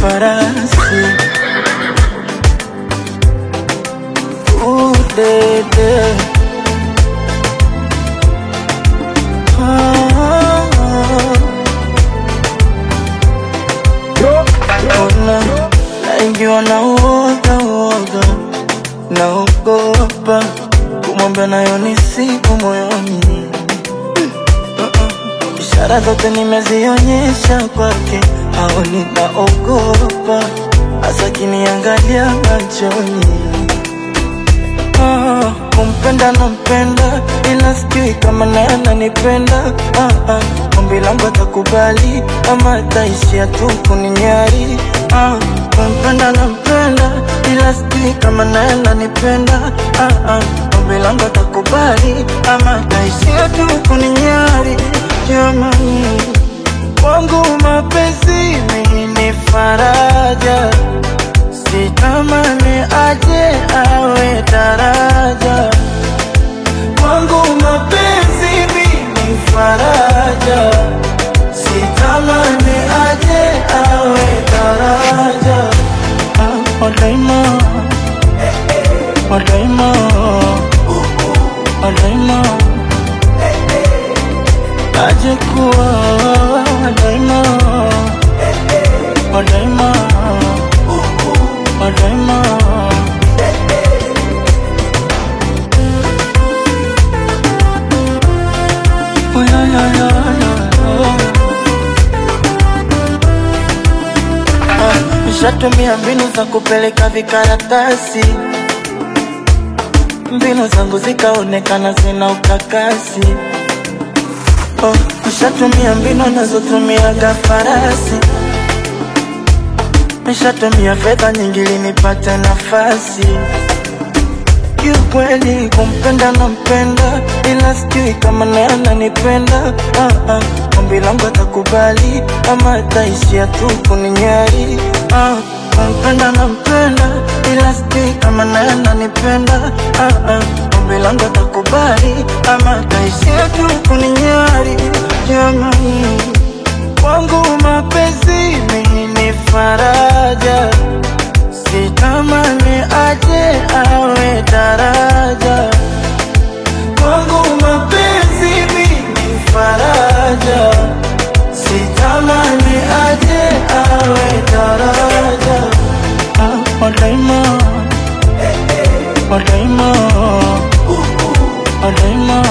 farasi. Udede ona naingiwa na uoga, naogopa kumwambia nayo ni siku moyoni. Ishara zote nimezionyesha kwake, haoni naogopa, hasa kiniangalia machoni. Kumpenda nampenda, ila sijui kama naye ananipenda. Ombi langu atakubali ama ataishia tu kuninyari. Kumpenda nampenda, ila sijui kama naye ananipenda. Ombi langu atakubali ama ataishia tu kuninyari. Jamani, wangu mapenzi ni faraja, sitamani aje awe daraja. Wangu mapenzi ni faraja, sitamani aje awe daraja. Wadaima, wadaima, wadaima, aje kuwa wadaima, wadaima, wadaima. Nishatumia mbinu za kupeleka vikaratasi, mbinu zangu zikaonekana zina ukakasi. Nishatumia mbinu nazotumiaga farasi, nishatumia fedha nyingi ili nipate nafasi. Kiukweli kumpenda nampenda, ila sijui kama naye ananipenda. Ombi langu atakubali ama ataishia tu kuninyari. Kumpenda nampenda, ila sijui kama naye ananipenda. Ombi langu atakubali ama ataishia tu kuninyari. Jamani, wangu mapenzi ni faraja, sitamani aje awe daraja. Wangu mapenzi ni faraja, sitamani aje awe daraja. Wadaima, wadaima, wadaima,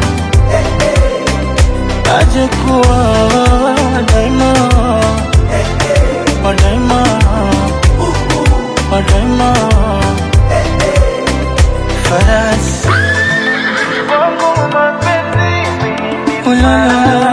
aje kuwa wadaima, wadaima, wadaima, farasi. Wangu mapenzi ni faraja.